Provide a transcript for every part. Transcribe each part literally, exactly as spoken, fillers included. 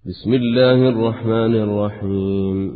بسم الله الرحمن الرحيم.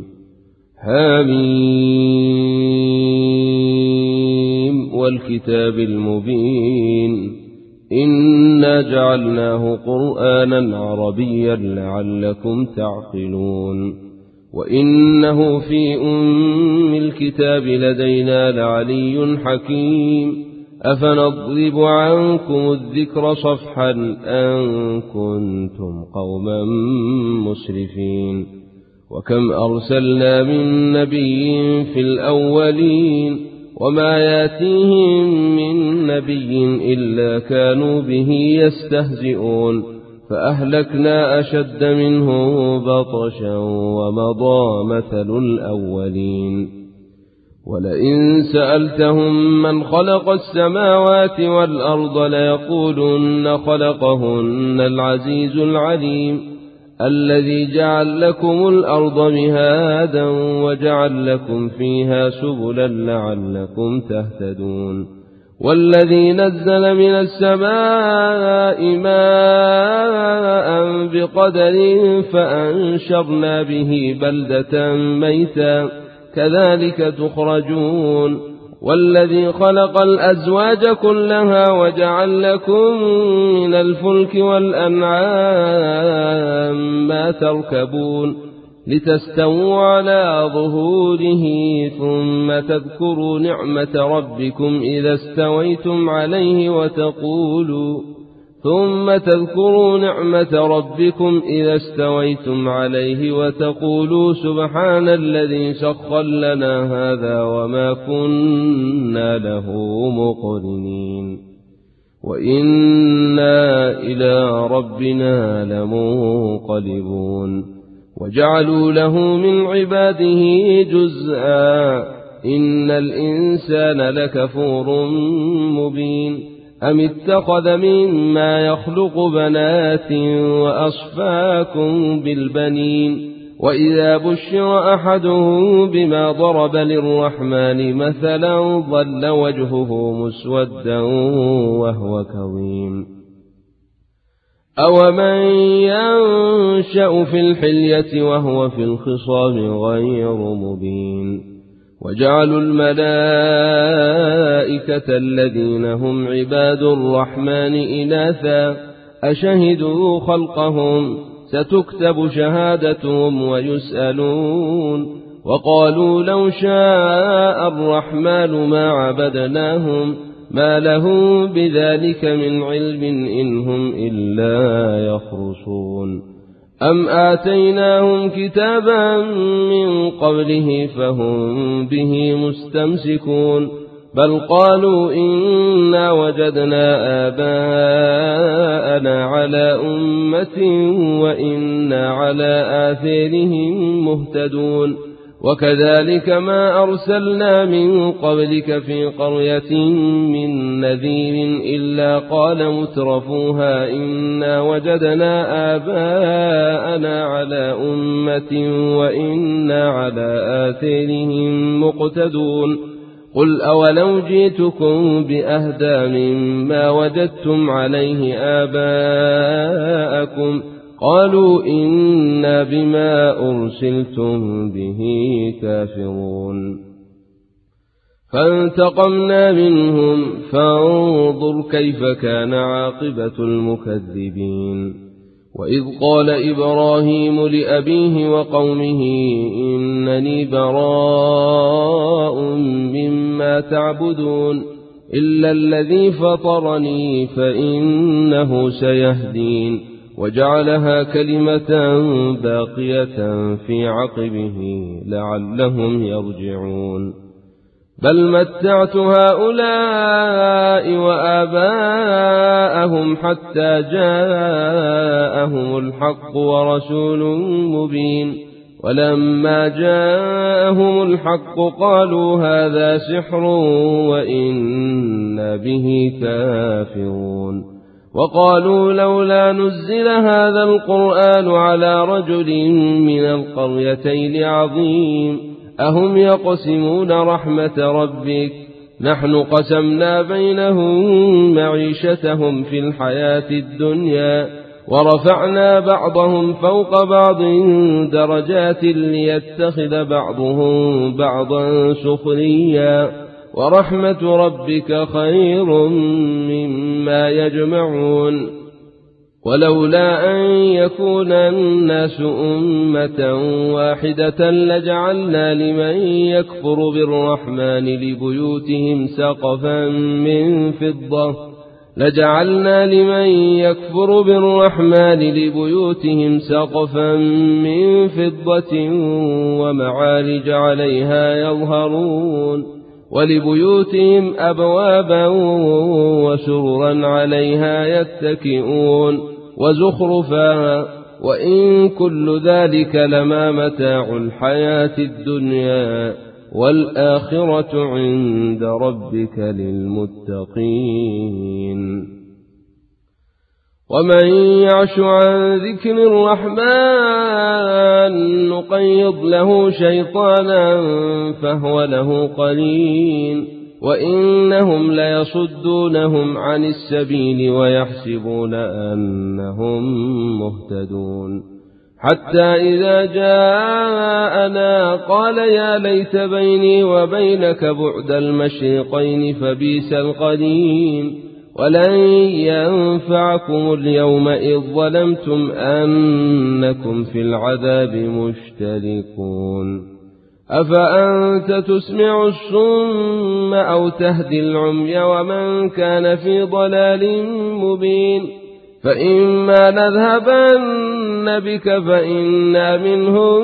حميم والكتاب المبين إنا جعلناه قرآنا عربيا لعلكم تعقلون وإنه في أم الكتاب لدينا لعلي حكيم أفنضرب عنكم الذكر صفحا أن كنتم قوما مسرفين وكم أرسلنا من نبي في الأولين وما ياتيهم من نبي إلا كانوا به يستهزئون فأهلكنا أشد منه بطشا ومضى مثل الأولين ولئن سألتهم من خلق السماوات والأرض ليقولن خلقهن العزيز العليم الذي جعل لكم الأرض مهادا وجعل لكم فيها سبلا لعلكم تهتدون والذي نزل من السماء ماء بقدر فأنشرنا به بلدة ميتا كذلك تخرجون والذي خلق الأزواج كلها وجعل لكم من الفلك والأنعام ما تركبون لتستووا على ظهوره ثم تذكروا نعمة ربكم إذا استويتم عليه وتقولوا ثم تذكروا نعمة ربكم إذا استويتم عليه وتقولوا سبحان الذي سخر لنا هذا وما كنا له مقرنين وإنا إلى ربنا لمنقلبون وجعلوا له من عباده جزءا إن الإنسان لكفور مبين أم اتخذ مما يخلق بنات وأصفاكم بالبنين وإذا بشر أحدهم بما ضرب للرحمن مثلا ظل وجهه مسودا وهو كظيم أومن ينشأ في الحلية وهو في الخصام غير مبين وجعلوا الملائكة الذين هم عباد الرحمن إناثا أشهدوا خلقهم ستكتب شهادتهم ويسألون وقالوا لو شاء الرحمن ما عبدناهم ما لهم بذلك من علم إن هم إلا يخرصون أم آتيناهم كتابا من قبله فهم به مستمسكون بل قالوا إنا وجدنا آباءنا على أمة وإنا على آثارهم مهتدون وكذلك ما أرسلنا من قبلك في قرية من نذير إلا قال مترفوها إنا وجدنا آباءنا على أمة وإنا على آثارهم مقتدون قل أولو جئتكم بأهدى مما وجدتم عليه آباءكم قالوا إنا بما أرسلتم به كافرون فانتقمنا منهم فانظر كيف كان عاقبة المكذبين وإذ قال إبراهيم لأبيه وقومه إنني براء مما تعبدون إلا الذي فطرني فإنه سيهدين وجعلها كلمة باقية في عقبه لعلهم يرجعون بل متعت هؤلاء وآباءهم حتى جاءهم الحق ورسول مبين ولما جاءهم الحق قالوا هذا سحر وإنا به كافرون وقالوا لولا نزل هذا القرآن على رجل من القريتين عظيم أهم يقسمون رحمة ربك نحن قسمنا بينهم معيشتهم في الحياة الدنيا ورفعنا بعضهم فوق بعض درجات ليتخذ بعضهم بعضا سخريا ورحمة ربك خير مما يجمعون ولولا أن يكون الناس أمة واحدة لجعلنا لمن يكفر بالرحمن لبيوتهم سقفا من فضة لجعلنا لمن يكفر بالرحمن لبيوتهم سقفا من فضة ومعارج عليها يظهرون ولبيوتهم أبوابا وسررا عليها يتكئون وزخرفا وإن كل ذلك لما متاع الحياة الدنيا والآخرة عند ربك للمتقين ومن يعش عن ذكر الرحمن نقيض له شيطانا فهو له قرين وإنهم ليصدونهم عن السبيل ويحسبون أنهم مهتدون حتى إذا جاءنا قال يا ليت بيني وبينك بعد المشرقين فبئس القرين ولن ينفعكم اليوم إذ ظلمتم أنكم في العذاب مشتركون أفأنت تسمع الصم أو تهدي العمي ومن كان في ضلال مبين فإما نذهبن بك فإنا منهم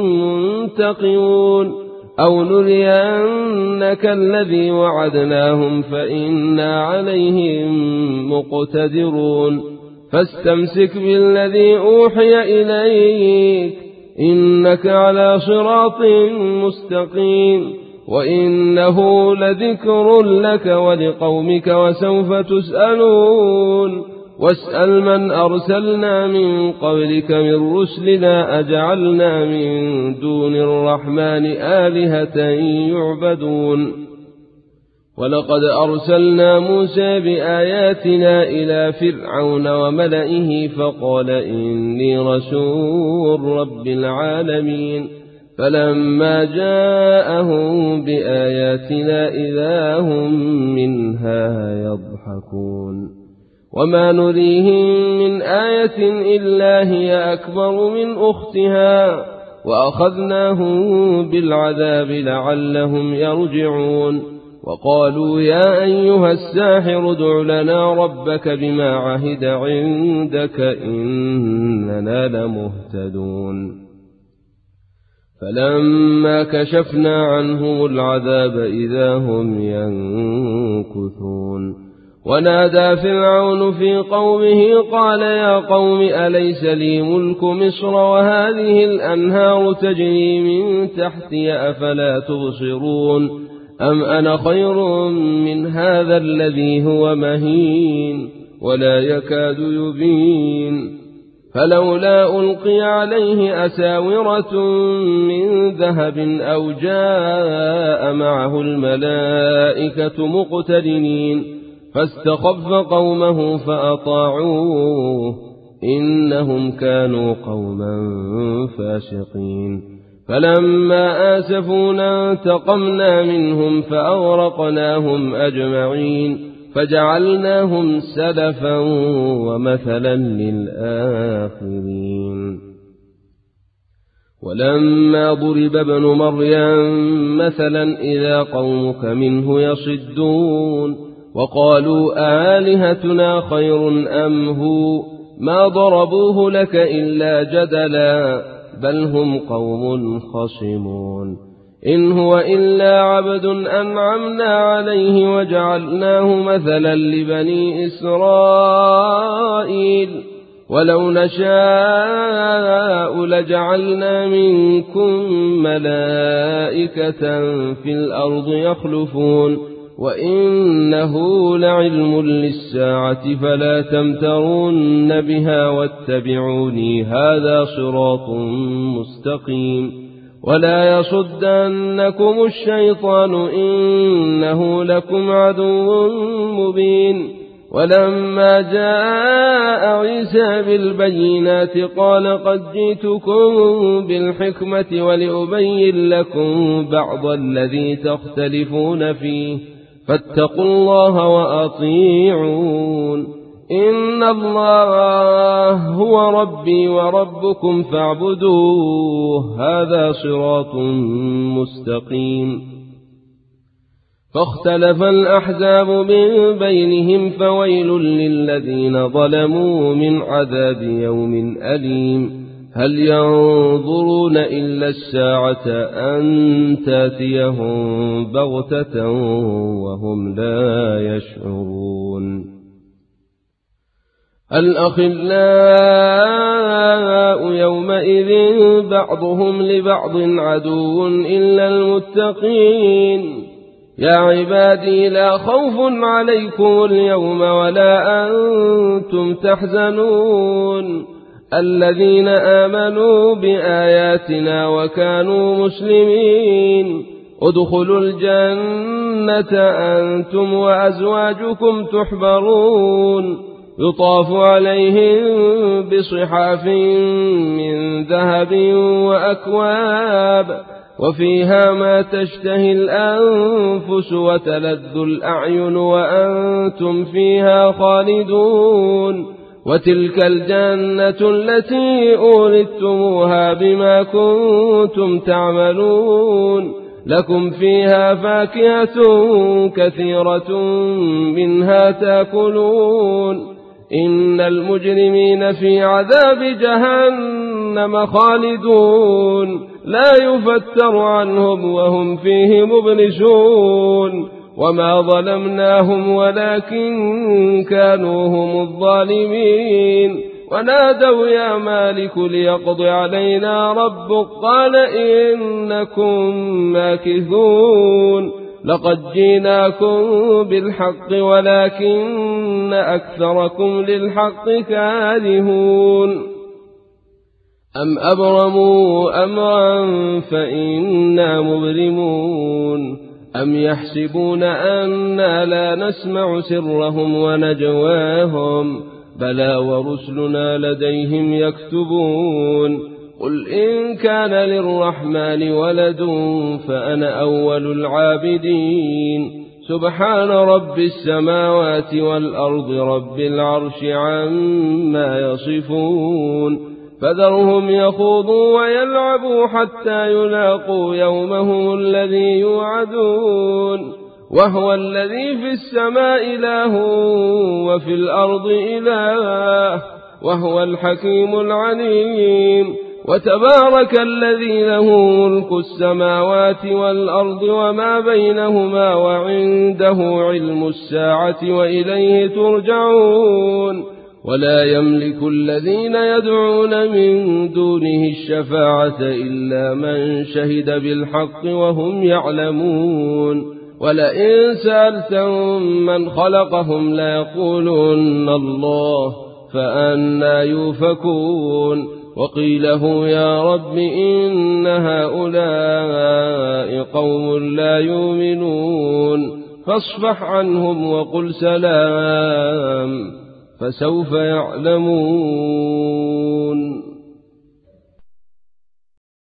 منتقمون أو نرينك الذي وعدناهم فإنا عليهم مقتدرون فاستمسك بالذي أوحي إليك إنك على صراط مستقيم وإنه لذكر لك ولقومك وسوف تسألون واسأل من أرسلنا من قبلك من رسلنا أجعلنا من دون الرحمن آلهة يعبدون ولقد أرسلنا موسى بآياتنا إلى فرعون وملئه فقال إني رسول رب العالمين فلما جاءهم بآياتنا إذا هم منها يضحكون وما نريهم من آية إلا هي أكبر من أختها وأخذناهم بالعذاب لعلهم يرجعون وقالوا يا أيها الساحر ادع لنا ربك بما عهد عندك إننا لمهتدون فلما كشفنا عنهم العذاب إذا هم ينكثون ونادى فرعون في قومه قال يا قوم أليس لي ملك مصر وهذه الأنهار تجري من تحتي أفلا تبصرون أم أنا خير من هذا الذي هو مهين ولا يكاد يبين فلولا ألقي عليه أساورة من ذهب أو جاء معه الملائكة مقترنين فاستخف قومه فأطاعوه إنهم كانوا قوما فاسقين فلما آسفونا انتقمنا منهم فأغرقناهم أجمعين فجعلناهم سلفا ومثلا للآخرين ولما ضرب ابن مريم مثلا إذا قومك منه يصدون وقالوا آلهتنا خير أم هو ما ضربوه لك إلا جدلا بل هم قوم خصمون إن هو إلا عبد أنعمنا عليه وجعلناه مثلا لبني إسرائيل ولو نشاء لجعلنا منكم ملائكة في الأرض يخلفون وإنه لعلم للساعة فلا تمترون بها واتبعوني هذا صراط مستقيم ولا يصدنكم الشيطان إنه لكم عدو مبين ولما جاء عيسى بالبينات قال قد جئتكم بالحكمة ولأبين لكم بعض الذي تختلفون فيه فاتقوا الله وأطيعون إن الله هو ربي وربكم فاعبدوه هذا صراط مستقيم. فاختلف الأحزاب من بينهم فويل للذين ظلموا من عذاب يوم أليم. هل ينظرون إلا الساعة أن تأتيهم بغتة وهم لا يشعرون. الأخلاء يومئذ بعضهم لبعض عدو إلا المتقين. يا عبادي لا خوف عليكم اليوم ولا أنتم تحزنون الذين آمنوا بآياتنا وكانوا مسلمين ادخلوا الجنة أنتم وأزواجكم تحبرون يطاف عليهم بصحاف من ذهب وأكواب وفيها ما تشتهي الأنفس وتلذ الأعين وأنتم فيها خالدون وتلك الجنة التي أورثتموها بما كنتم تعملون لكم فيها فاكهة كثيرة منها تأكلون إن المجرمين في عذاب جهنم خالدون لا يفتر عنهم وهم فيه مبلسون وما ظلمناهم ولكن كانوا هم الظالمين ونادوا يا مالك ليقض علينا ربك قال إنكم ماكثون لقد جئناكم بالحق ولكن أكثركم للحق كارهون أم أبرموا أمرا فإنا مبرمون أم يحسبون أنا لا نسمع سرهم ونجواهم بلى ورسلنا لديهم يكتبون قل إن كان للرحمن ولد فأنا أول العابدين سبحان رب السماوات والأرض رب العرش عما يصفون فذرهم يخوضوا ويلعبوا حتى يلاقوا يومهم الذي يوعدون وهو الذي في السماء إله وفي الأرض إله وهو الحكيم العليم وتبارك الذي له ملك السماوات والأرض وما بينهما وعنده علم الساعة وإليه ترجعون ولا يملك الذين يدعون من دونه الشفاعة إلا من شهد بالحق وهم يعلمون ولئن سألتهم من خلقهم ليقولن الله فأنى يؤفكون وقيله يا رب إن هؤلاء قوم لا يؤمنون فاصفح عنهم وقل سلام فسوف يعلمون.